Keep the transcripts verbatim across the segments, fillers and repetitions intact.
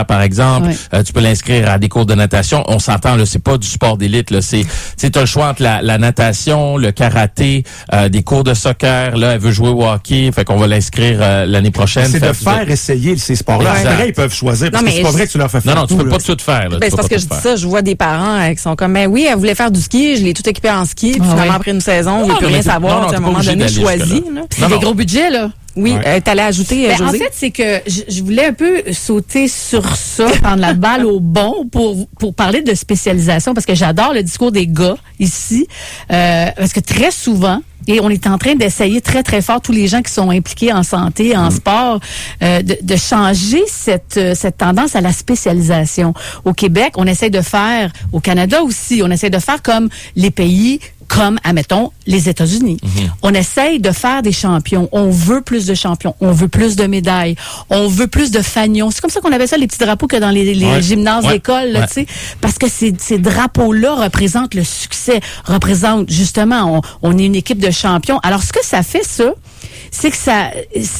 par exemple. Oui. Euh, tu peux l'inscrire à des cours de natation. On s'entend, là, c'est pas du sport d'élite, là. C'est, tu sais, t'as le choix entre la, la natation, le karaté, euh, des cours de soccer. Là, elle veut jouer au hockey. Fait qu'on va l'inscrire euh, l'année prochaine. C'est faire de faire du... essayer ces sports-là. Exact. Après, ils peuvent choisir. Parce Non, que c'est mais pas je... vrai que tu leur fais faire Non, non, tu tout, peux là. pas tout faire, là. Ben, Tu c'est peux parce pas que tout je dis faire. ça, je vois des parents euh, qui sont comme, ben oui, elle voulait faire du ski, je l'ai tout équipé en ski, puis Ah finalement, oui. après une saison, on Non, veut plus mais rien t'es- savoir, non, non, tu sais, à un t'es pas moment obligé donné, d'aller choisi. jusque-là. là. C'est Non, des non. gros budgets, là. Oui, Ouais. euh, t'allais ajouter, euh, Ben, en José? fait, c'est que je, je voulais un peu sauter sur ça, prendre la balle au bon pour pour parler de spécialisation, parce que j'adore le discours des gars ici, euh, parce que très souvent, et on est en train d'essayer très, très fort, tous les gens qui sont impliqués en santé, en sport, euh, de, de changer cette, euh, cette tendance à la spécialisation. Au Québec, on essaie de faire, au Canada aussi, on essaie de faire comme les pays comme, admettons, les États-Unis. Mm-hmm. On essaye de faire des champions. On veut plus de champions. On veut plus de médailles. On veut plus de fanions. C'est comme ça qu'on appelle ça, les petits drapeaux que dans les, les ouais. gymnases ouais. d'école, là, ouais. tu sais. Parce que ces, ces drapeaux-là représentent le succès, représentent, justement, on, on est une équipe de champions. Alors, ce que ça fait, ça, c'est que ça,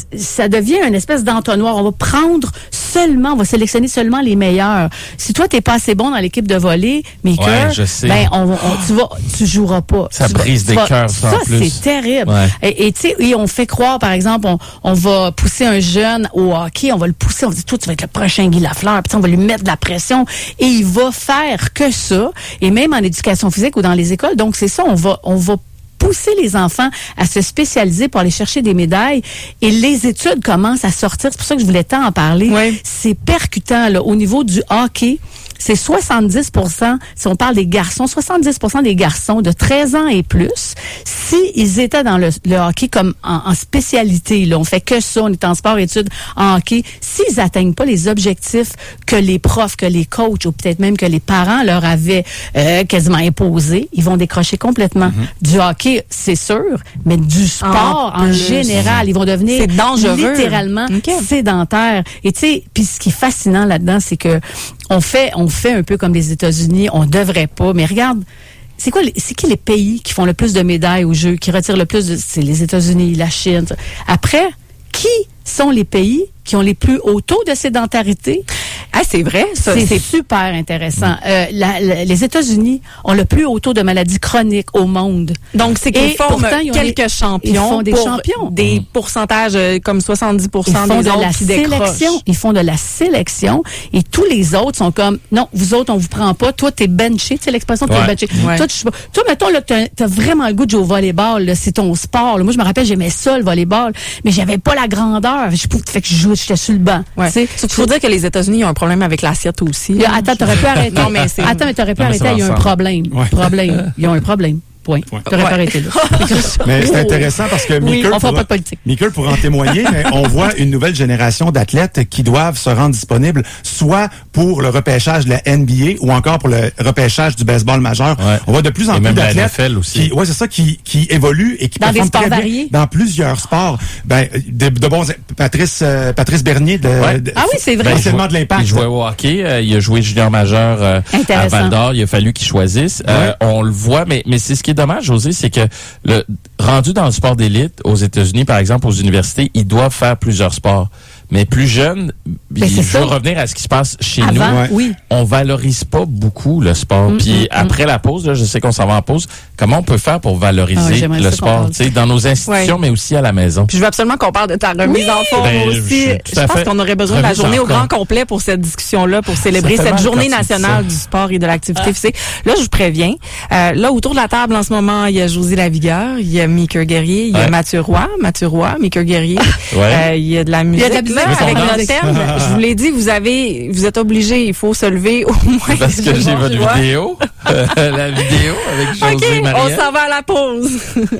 ça devient une espèce d'entonnoir. On va prendre seulement, on va sélectionner seulement les meilleurs. Si toi, t'es pas assez bon dans l'équipe de volley, Maker, Ouais, je sais. ben, on, on, tu vas, tu joueras pas. Ça Tu vas- brise tu des vas- cœurs, ça, en Ça, plus. c'est terrible. Ouais. Et, et tu sais, et on fait croire, par exemple, on, on va pousser un jeune au hockey, on va le pousser, on va dire, toi, tu vas être le prochain Guy Lafleur, puis on va lui mettre de la pression, et il va faire que ça, et même en éducation physique ou dans les écoles. Donc, c'est ça, on va, on va pousser les enfants à se spécialiser pour aller chercher des médailles, et les études commencent à sortir. C'est pour ça que je voulais tant en parler. Oui. C'est percutant, là, au niveau du hockey. C'est soixante-dix pour cent, si on parle des garçons, soixante-dix pour cent des garçons de treize ans et plus, s'ils étaient dans le, le hockey comme en, en spécialité, là, on fait que ça, on est en sport-études en hockey, s'ils atteignent pas les objectifs que les profs, que les coachs, ou peut-être même que les parents leur avaient euh, quasiment imposés, ils vont décrocher complètement. Mm-hmm. Du hockey, c'est sûr, mais du sport en, en général, ils vont devenir c'est dangereux. littéralement Okay. sédentaires. Et tu sais, puis ce qui est fascinant là-dedans, c'est que on fait, on fait un peu comme les États-Unis, on devrait pas, mais regarde, c'est quoi, les- c'est qui les pays qui font le plus de médailles aux Jeux, qui retirent le plus de, c'est les États-Unis, la Chine. ça. Après, qui sont les pays qui ont les plus hauts taux de sédentarité? Ah, c'est vrai, ça. C'est C'est super intéressant. Euh, la- la- les États-Unis ont le plus haut taux de maladies chroniques au monde. Donc, c'est qu'ils Et forment pourtant, ils ont quelques des- champions. ils font des pour champions. Des pourcentages euh, comme soixante-dix pour Ils cent font des de autres la qui décrochent. sélection. Ils font de la sélection. Et tous les autres sont comme, non, vous autres, on vous prend pas. Toi, t'es benché. Tu sais l'expression, t'es Ouais. benché. Ouais. Toi, tu, toi, mettons, là, t'as, t'as vraiment le goût de jouer au volleyball, là. C'est ton sport, là. Moi, je me rappelle, j'aimais ça, le volleyball. Mais j'avais pas la grandeur. Je pouvais, fait que je jouais, j'étais sur le banc. Ouais. Tu sais, Il faut dire que les États-Unis ont un problème avec l'assiette aussi. Là, attends, t'aurais pu arrêter. Non, mais c'est- Attends, mais t'aurais pu Non, mais arrêter. ça va Il y a un ensemble. problème. Ouais. Problème. Ils ont un problème. Point. Ouais. T'aurais Ouais. pas arrêté là. Mais c'est intéressant parce que Oui, Meeker on fera pourra- pas de politique. Meeker pourra en témoigner, mais on voit une nouvelle génération d'athlètes qui doivent se rendre disponibles soit pour le repêchage de la N B A ou encore pour le repêchage du baseball majeur. Ouais. On voit de plus en Et plus même la d'athlètes N F L aussi. qui, ouais, c'est ça, qui, qui évoluent et qui Dans des performent sports très bien variés. dans plusieurs sports. Ben, de, de bons, Patrice, euh, Patrice Bernier de, Ouais. de- Ah oui, c'est vrai. essentiellement de l'impact. Il jouait au hockey, euh, il a joué junior majeur euh, à Intéressant. Val-d'Or, il a fallu qu'il choisisse. Euh, on le voit, mais mais c'est ce qui est dommage, José, c'est que le rendu dans le sport d'élite aux États-Unis, par exemple, aux universités, ils doivent faire plusieurs sports. Mais plus jeunes, Ben, il c'est faut ça. revenir à ce qui se passe chez Avant, nous. Ouais. oui. On valorise pas beaucoup le sport. Mm, Puis mm, après la pause, là, je sais qu'on s'en va en pause, comment on peut faire pour Ah, valoriser j'aimerais le ça qu'on sport, parle. tu sais, dans nos institutions, Ouais. mais aussi à la maison? Puis je veux absolument qu'on parle de ta remise en forme Ben, aussi. je suis tout Je à pense fait qu'on aurait besoin de la remise journée en au grand forme. complet pour cette discussion-là, pour célébrer Ça fait cette mal journée quand tu dis nationale ça. du sport et de l'activité physique. Là, je vous préviens. Euh, là, autour de la table en ce moment, il y a José Lavigueur, il y a Meeker Guerrier, il y a Ouais. Mathieu Roy, Mathieu Roy, Meeker Guerrier. Ouais. Euh, il y a de la musique. de la musique, là, mais avec on notre danse. thème. Je vous l'ai dit, vous avez, vous êtes obligés, il faut se lever au moins. Parce que j'ai votre Ouais. vidéo, la vidéo avec José OK, on Marielle. s'en va à la pause.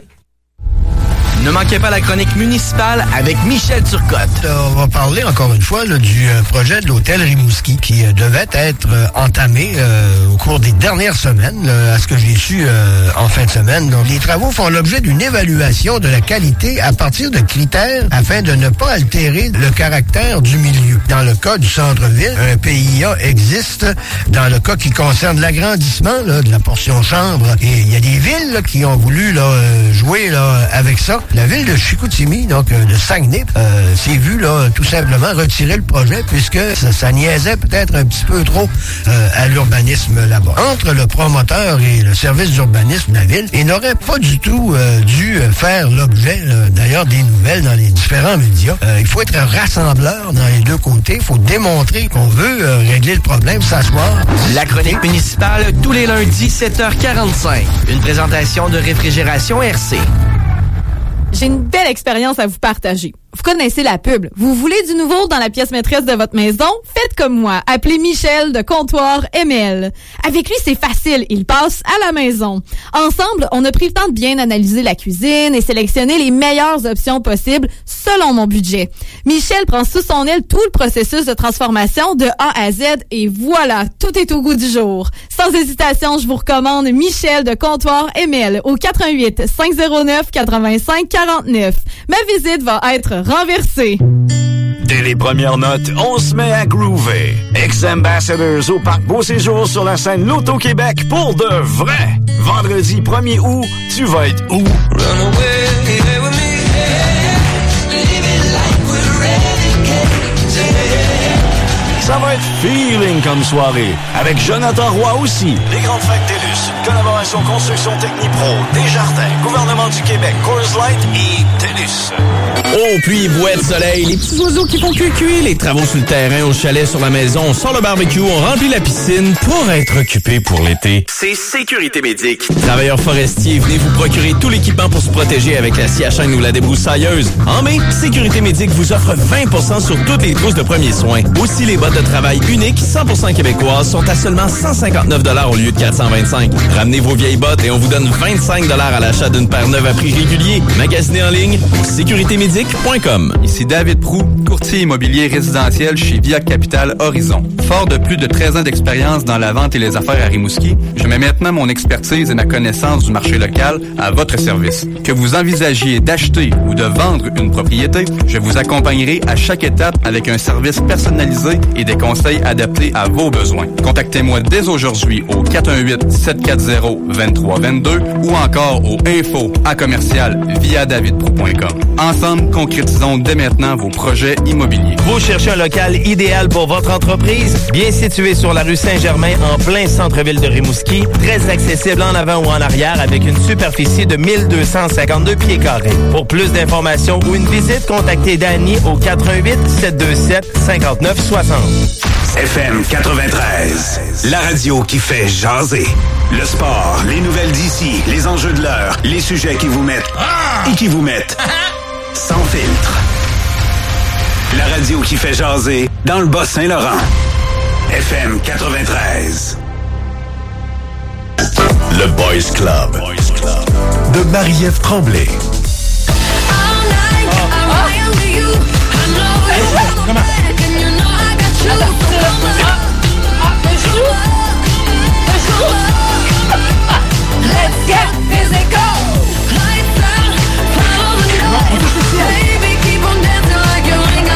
Ne manquez pas la chronique municipale avec Michel Turcotte. Euh, On va parler encore une fois là, du euh, projet de l'hôtel Rimouski qui euh, devait être euh, entamé euh, au cours des dernières semaines, là, à ce que j'ai su euh, en fin de semaine. Donc, les travaux font l'objet d'une évaluation de la qualité à partir de critères afin de ne pas altérer le caractère du milieu. Dans le cas du centre-ville, un P I A existe. Dans le cas qui concerne l'agrandissement là, de la portion chambre, et il y a des villes là, qui ont voulu là, euh, jouer là, avec ça. La ville de Chicoutimi, donc euh, de Saguenay, euh, s'est vue là, tout simplement retirer le projet puisque ça, ça niaisait peut-être un petit peu trop euh, à l'urbanisme là-bas. Entre le promoteur et le service d'urbanisme de la ville, il n'aurait pas du tout euh, dû faire l'objet, euh, d'ailleurs, des nouvelles dans les différents médias. Euh, il faut être rassembleur dans les deux côtés. Il faut démontrer qu'on veut euh, régler le problème, s'asseoir. La chronique municipale, tous les lundis, sept heures quarante-cinq. Une présentation de Réfrigération R C. J'ai une belle expérience à vous partager. Vous connaissez la pub. Vous voulez du nouveau dans la pièce maîtresse de votre maison? Faites comme moi. Appelez Michel de Comptoir M L. Avec lui, c'est facile. Il passe à la maison. Ensemble, on a pris le temps de bien analyser la cuisine et sélectionner les meilleures options possibles selon mon budget. Michel prend sous son aile tout le processus de transformation de A à Z et voilà, tout est au goût du jour. Sans hésitation, je vous recommande Michel de Comptoir M L au quatre un huit, cinq zéro neuf, quatre-vingt-cinq quarante-neuf. Ma visite va être renversée. Dès les premières notes, on se met à groover. Ex-Ambassadors au Parc Beau Séjour sur la scène Loto-Québec pour de vrai. Vendredi premier août, tu vas être où? Ça va être feeling comme soirée. Avec Jonathan Roy aussi. Les grandes fêtes TELUS. Une collaboration Construction Technipro, Desjardins, Gouvernement du Québec, Coors Light et TELUS. Oh, pluie, bouette, soleil, les petits oiseaux qui font cuit-cuit, les travaux sur le terrain, au chalet, sur la maison, on sort le barbecue, on remplit la piscine pour être occupé pour l'été. C'est Sécurité Médic. Travailleurs forestiers, venez vous procurer tout l'équipement pour se protéger avec la scie à chaîne ou la débroussailleuse. En mai, Sécurité Médic vous offre vingt pour cent sur toutes les trousses de premiers soins. Aussi, les bottes de travail uniques, cent pour cent québécoises, sont à seulement cent cinquante-neuf dollars au lieu de quatre cent vingt-cinq. Ramenez vos vieilles bottes et on vous donne vingt-cinq dollars à l'achat d'une paire neuve à prix régulier. Magasinez en ligne au sécurité médic point com. Ici David Proux, courtier immobilier résidentiel chez Via Capital Horizon. Fort de plus de treize ans d'expérience dans la vente et les affaires à Rimouski, je mets maintenant mon expertise et ma connaissance du marché local à votre service. Que vous envisagiez d'acheter ou de vendre une propriété, je vous accompagnerai à chaque étape avec un service personnalisé et des conseils adaptés à vos besoins. Contactez-moi dès aujourd'hui au quatre un huit, sept quatre zéro, deux trois deux deux ou encore au info à commercial via david proux point com. Ensemble, concrétisons dès maintenant vos projets immobiliers. Vous cherchez un local idéal pour votre entreprise? Bien situé sur la rue Saint-Germain, en plein centre-ville de Rimouski, très accessible en avant ou en arrière avec une superficie de mille deux cent cinquante-deux pieds carrés. Pour plus d'informations ou une visite, contactez Danny au quatre un huit, sept deux sept, cinq neuf six zéro. F M quatre-vingt-treize, la radio qui fait jaser. Le sport, les nouvelles d'ici, les enjeux de l'heure, les sujets qui vous mettent et qui vous mettent sans filtre. La radio qui fait jaser dans le Bas-Saint-Laurent. F M quatre-vingt-treize. Le Boys Club, Boys Club de Marie-Ève Tremblay. Comment? Let's get physical. Lights out, follow the night. Baby, keep on dancing like you ain't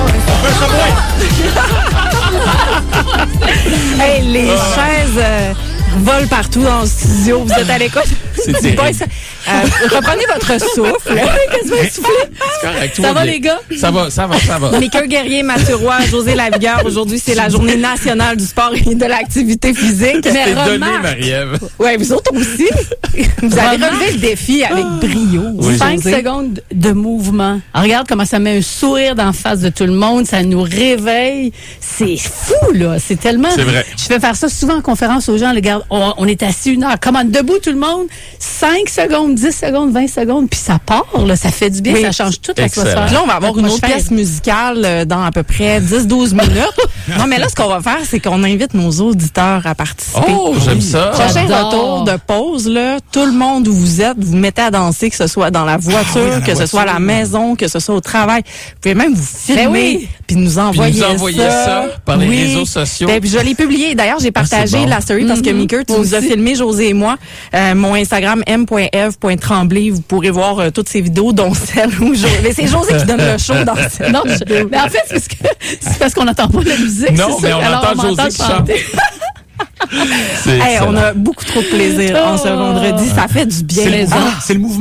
got a choice. Hey, les chaises euh, volent partout dans le studio. Vous êtes à l'écoute? C'est terrible. Euh, reprenez votre souffle. Qu'est-ce que vous soufflez? C'est correct. Ça va, les gars? Ça va, ça va, ça va. Mickey Guerrier, Mathieu Roy, José Lavigueur. Aujourd'hui, c'est la journée nationale du sport et de l'activité physique. Qu'est-ce que Mais t'es donné, remarque- Marie-Ève? Ouais, vous autres aussi. Vous avez relevé le défi avec brio. Oui. Cinq José. secondes de mouvement. Alors, regarde comment ça met un sourire dans la face de tout le monde. Ça nous réveille. C'est fou, là. C'est tellement... C'est vrai. Je fais faire ça souvent en conférence aux gens. Regarde, on, on est assis une heure. Commande debout, tout le monde. Cinq secondes, dix secondes, vingt secondes. Puis ça part, là. Ça fait du bien. Oui. Ça change toute Excellent. l'atmosphère. Puis là, on va avoir une autre L'atmosphère. pièce musicale euh, dans à peu près dix douze minutes. Non, mais là, ce qu'on va faire, c'est qu'on invite nos auditeurs à participer. Oh, j'aime ça. Prochain J'adore. retour de pause, là, tout le monde où vous êtes, vous mettez à danser, que ce soit dans la voiture, Ah oui, dans la que ce soit à la voiture. maison, que ce soit au travail. Vous pouvez même vous filmer, Ben oui. puis nous envoyer nous envoyer ça par les réseaux sociaux. Ben, puis je l'ai publié. D'ailleurs, j'ai partagé Ah, c'est bon. la story parce que Mhm. Meeker, tu Moi nous as aussi. filmé, José et moi. Euh, mon Instagram, m point eve point tremblay. Vous pourrez voir euh, toutes ces vidéos, dont celle où Jo- mais c'est José qui donne le show dans cette Non, je- mais en fait, c'est parce que- c'est parce qu'on n'entend pas la musique. Non, c'est mais ça. on Alors, entend José m'entend qui chante. chanter. C'est Hey, on excellent. a beaucoup trop de plaisir en ce Oh. vendredi. Ça fait du bien. C'est le, Ah. c'est le mouvement.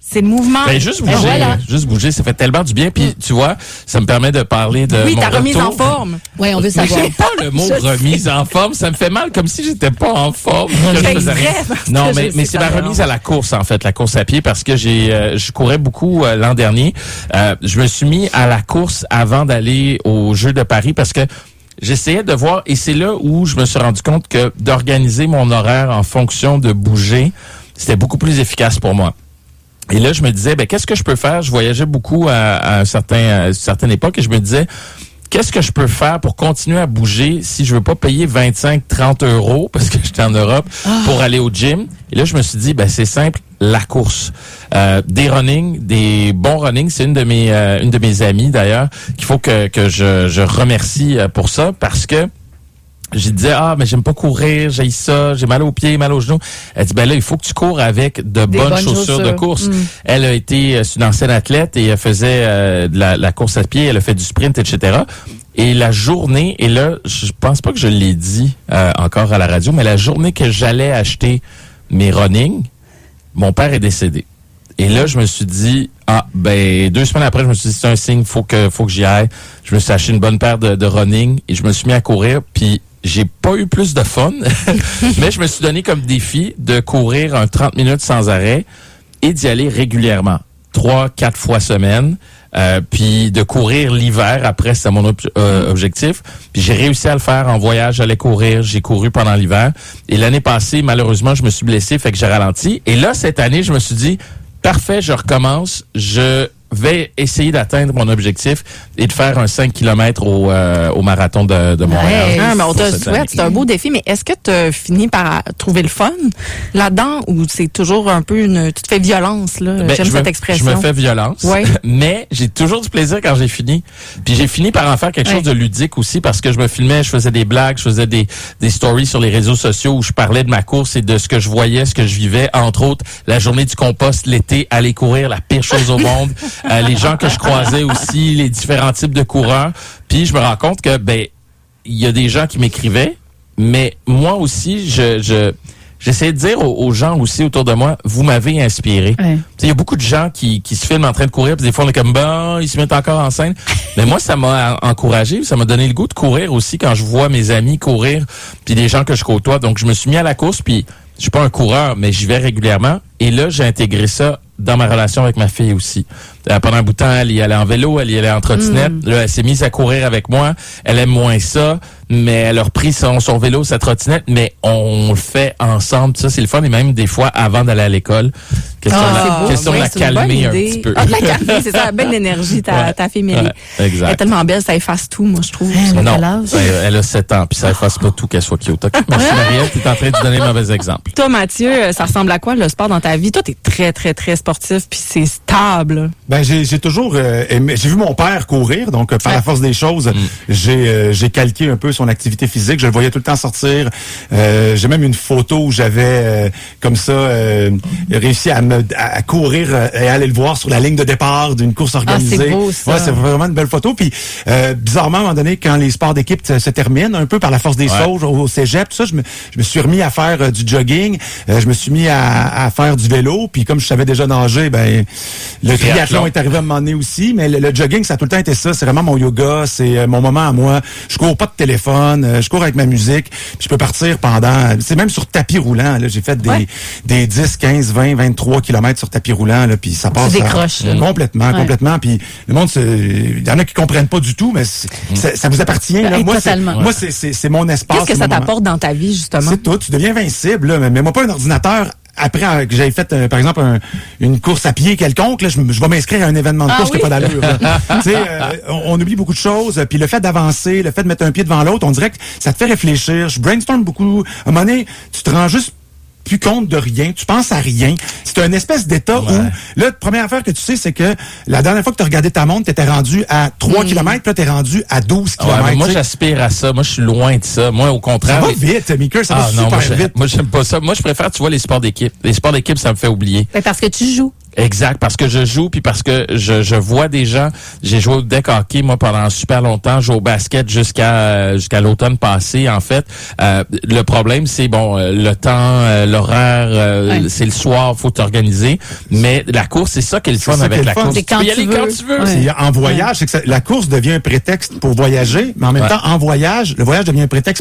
c'est le mouvement. Ben, juste Ben, bouger, voilà. juste bouger, ça fait tellement du bien. Puis tu vois, ça me permet de parler de Oui, mon ta remise retour. en forme. Oui, on veut Mais savoir. j'aime pas le mot Je remise en forme. Ça me fait mal, comme si j'étais pas en forme. que je C'est faisais rien. vrai, parce Non, que mais je mais sais c'est pas ma vraiment. remise à la course en fait, la course à pied, parce que j'ai euh, je courais beaucoup euh, l'an dernier. Euh, je me suis mis à la course avant d'aller aux Jeux de Paris parce que j'essayais de voir, et c'est là où je me suis rendu compte que d'organiser mon horaire en fonction de bouger, c'était beaucoup plus efficace pour moi. Et là, je me disais, ben qu'est-ce que je peux faire? Je voyageais beaucoup à, à, un certain, à une certaine époque et je me disais, qu'est-ce que je peux faire pour continuer à bouger si je veux pas payer vingt-cinq, trente euros, parce que j'étais en Europe, pour aller au gym? Et là, je me suis dit, ben c'est simple, la course. Euh, des running, des bons running, c'est une de mes euh, une de mes amies d'ailleurs, qu'il faut que, que je, je remercie pour ça, parce que j'ai disais, ah, mais j'aime pas courir, j'ai ça, j'ai mal aux pieds, mal aux genoux. Elle dit, ben là, il faut que tu cours avec de bonnes, bonnes chaussures, de chaussures. course. Mm. Elle a été, euh, c'est une ancienne athlète et elle faisait euh, de la, la course à pied, elle a fait du sprint, et cetera. Et la journée, et là, je pense pas que je l'ai dit euh, encore à la radio, mais la journée que j'allais acheter mes running, mon père est décédé. Et là, je me suis dit, ah, ben, deux semaines après, je me suis dit, c'est un signe, faut que, faut que j'y aille. Je me suis acheté une bonne paire de, de running et je me suis mis à courir, puis j'ai pas eu plus de fun, mais je me suis donné comme défi de courir un trente minutes sans arrêt et d'y aller régulièrement, trois, quatre fois semaine, euh, puis de courir l'hiver. Après, c'était mon ob- euh, objectif. Puis j'ai réussi à le faire en voyage, j'allais courir, j'ai couru pendant l'hiver. Et l'année passée, malheureusement, je me suis blessé, fait que j'ai ralenti. Et là, cette année, je me suis dit, parfait, je recommence, je vais essayer d'atteindre mon objectif et de faire un cinq kilomètres au, euh, au marathon de, de Montréal. Ah, mais on te pour le cette souhaite, année. c'est un beau défi, mais est-ce que tu as fini par trouver le fun là-dedans ou c'est toujours un peu une... Tu te fais violence, là? Ben, J'aime je cette me, expression. Je me fais violence, Ouais. mais j'ai toujours du plaisir quand j'ai fini. Puis j'ai fini par en faire quelque Ouais. chose de ludique aussi parce que je me filmais, je faisais des blagues, je faisais des, des stories sur les réseaux sociaux où je parlais de ma course et de ce que je voyais, ce que je vivais. Entre autres, la journée du compost, l'été, aller courir, la pire chose au monde. Euh, les gens que je croisais aussi, les différents types de coureurs. Puis je me rends compte que, ben, il y a des gens qui m'écrivaient, mais moi aussi, je... je j'essayais de dire aux, aux gens aussi autour de moi, vous m'avez inspiré. Ouais. Il y a beaucoup de gens qui, qui se filment en train de courir, puis des fois on est comme, bon, ils se mettent encore en scène. Mais moi, ça m'a encouragé, ça m'a donné le goût de courir aussi quand je vois mes amis courir, puis des gens que je côtoie. Donc, je me suis mis à la course, puis je suis pas un coureur, mais j'y vais régulièrement. Et là, j'ai intégré ça dans ma relation avec ma fille aussi. Euh, pendant un bout de temps, elle y allait en vélo, elle y allait en trottinette. Mm. Là, elle s'est mise à courir avec moi. Elle aime moins ça, mais elle a repris son, son vélo, sa trottinette, mais on le fait ensemble. Ça, c'est le fun. Et même des fois, avant d'aller à l'école, question, Ah, de, la, c'est beau. question de Ouais, la c'est une bonne calmer un idée. petit peu. Ah, de la calmer, c'est ça, la belle énergie, ta, Ouais. ta fille Mélie. Ouais, exact. Elle est tellement belle, ça efface tout, moi, je trouve. Elle a Non, quel âge? elle, elle a sept ans, puis ça efface pas tout qu'elle soit cute. Ok, merci Marielle, tu es en train de donner un mauvais exemple. Toi, Mathieu, ça ressemble à quoi le sport dans ta vie? Toi, t'es très, très, très sportif, puis c'est stable. Ben j'ai j'ai toujours euh, aimé- j'ai vu mon père courir, donc euh, par la force des choses, j'ai euh, j'ai calqué un peu son activité physique. Je le voyais tout le temps sortir. Euh, j'ai même une photo où j'avais euh, comme ça euh, réussi à me à courir euh, et aller le voir sur la ligne de départ d'une course organisée. c'est beau, ça. Ouais, c'est vraiment une belle photo. Puis euh, bizarrement, à un moment donné, quand les sports d'équipe se, se terminent, un peu par la force des Ouais. choses au, au cégep, tout ça, je me je me suis remis à faire euh, du jogging. Euh, je me suis mis à, à faire du vélo. Puis comme je savais déjà nager, ben le Triathlon. triathlon est arrivé à un moment donné aussi, mais le, le jogging, ça a tout le temps été ça. C'est vraiment mon yoga, c'est euh, mon moment à moi. Je cours pas de téléphone, euh, je cours avec ma musique, puis je peux partir pendant... C'est même sur tapis roulant, là. J'ai fait des, Ouais. des dix, quinze, vingt, vingt-trois kilomètres sur tapis roulant, là, puis ça passe... décroches, euh, là. complètement, Ouais. complètement. Puis le monde, c'est- il y en a qui comprennent pas du tout, mais c'est- ça, ça vous appartient. Là. Ouais, Moi, c'est, totalement. moi, c'est, c'est, c'est mon espace. Qu'est-ce que c'est ça mon moment. t'apporte dans ta vie, justement? C'est tout. Tu deviens invincible, là. Mais mets-moi pas un ordinateur après euh, que j'avais fait, euh, par exemple, un- une course à pied quelconque. Là, je, m- je vais m'inscrire à un événement de Ah course oui? qui n'a pas d'allure. là. Tu sais, euh, on, on oublie beaucoup de choses. Puis le fait d'avancer, le fait de mettre un pied devant l'autre, on dirait que ça te fait réfléchir. Je brainstorm beaucoup. À un moment donné, tu te rends juste plus compte de rien, tu penses à rien. C'est un espèce d'état Ouais. où, là, la première affaire que tu sais, c'est que la dernière fois que tu as regardé ta montre, tu étais rendu à trois kilomètres, puis là, tu es rendu à douze Ouais, mais kilomètres. moi, tu sais. j'aspire à ça. Moi, je suis loin de ça. Moi, au Ça contraire... va les- vite, Mika, ça Ah va non, super moi, j'ai- vite. moi, j'aime pas ça. Moi, je préfère, tu vois, les sports d'équipe. Les sports d'équipe, ça me fait oublier. Ben, parce que tu joues. Exact, parce que je joue puis parce que je, je vois des gens. J'ai joué au deck hockey moi pendant super longtemps, joué au basket jusqu'à euh, jusqu'à l'automne passé en fait. Euh, le problème c'est bon euh, le temps, euh, l'horaire, euh, Ouais. c'est le soir, faut t'organiser. Mais la course, c'est ça qui est le fun ça avec qui est la le fun. course. C'est quand tu peux y tu aller veux. quand tu veux. Ouais. C'est en voyage, c'est que ça- la course devient un prétexte pour voyager, mais en même Ouais. temps, en voyage, le voyage devient un prétexte